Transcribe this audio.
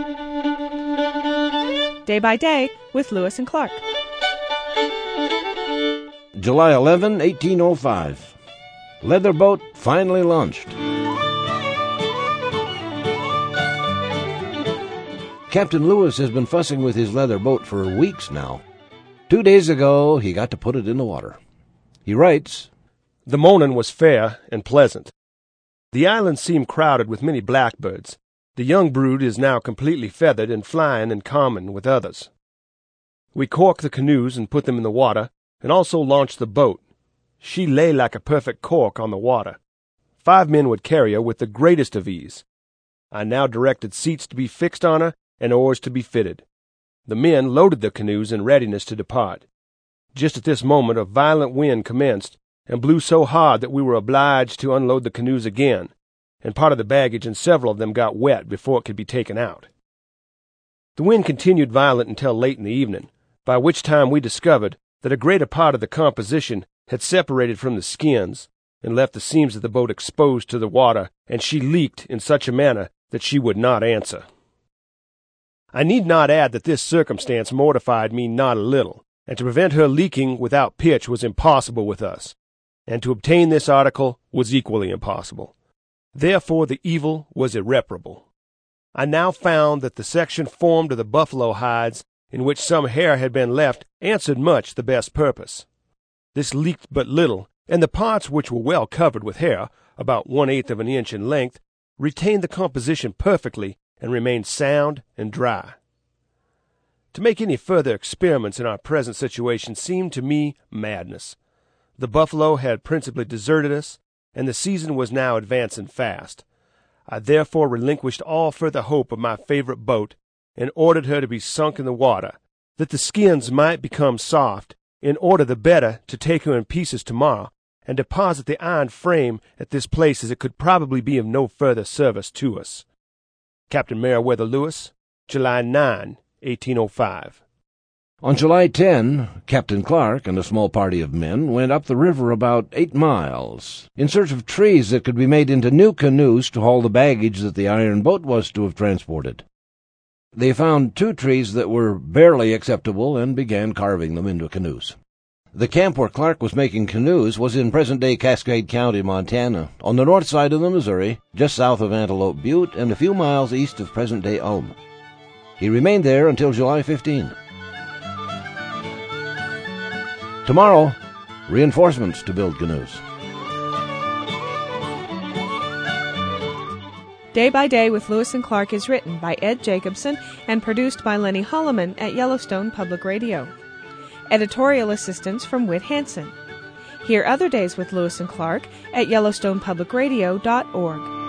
Day by Day with Lewis and Clark. July 11, 1805. Leather boat finally launched. Captain Lewis has been fussing with his leather boat for weeks now. 2 days ago, he got to put it in the water. He writes, "The morning was fair and pleasant. The island seemed crowded with many blackbirds. The young brood is now completely feathered and flying in common with others. We corked the canoes and put them in the water, and also launched the boat. She lay like a perfect cork on the water. 5 men would carry her with the greatest of ease. I now directed seats to be fixed on her and oars to be fitted. The men loaded the canoes in readiness to depart. Just at this moment a violent wind commenced, and blew so hard that we were obliged to unload the canoes again, and part of the baggage and several of them got wet before it could be taken out. The wind continued violent until late in the evening, by which time we discovered that a greater part of the composition had separated from the skins, and left the seams of the boat exposed to the water, and she leaked in such a manner that she would not answer. I need not add that this circumstance mortified me not a little, and to prevent her leaking without pitch was impossible with us, and to obtain this article was equally impossible. Therefore the evil was irreparable. I now found that the section formed of the buffalo hides, in which some hair had been left, answered much the best purpose. This leaked but little, and the parts which were well covered with hair, about 1/8 of an inch in length, retained the composition perfectly, and remained sound and dry. To make any further experiments in our present situation seemed to me madness. The buffalo had principally deserted us, and the season was now advancing fast. I therefore relinquished all further hope of my favorite boat, and ordered her to be sunk in the water, that the skins might become soft, in order the better to take her in pieces tomorrow, and deposit the iron frame at this place, as it could probably be of no further service to us. Captain Meriwether Lewis, July 9, 1805. On July 10, Captain Clark and a small party of men went up the river about 8 miles, in search of trees that could be made into new canoes to haul the baggage that the iron boat was to have transported. They found 2 trees that were barely acceptable and began carving them into canoes. The camp where Clark was making canoes was in present-day Cascade County, Montana, on the north side of the Missouri, just south of Antelope Butte and a few miles east of present-day Ulm. He remained there until July 15. Tomorrow, reinforcements to build canoes. Day by Day with Lewis and Clark is written by Ed Jacobson and produced by Lenny Holloman at Yellowstone Public Radio. Editorial assistance from Whit Hansen. Hear other days with Lewis and Clark at YellowstonePublicRadio.org.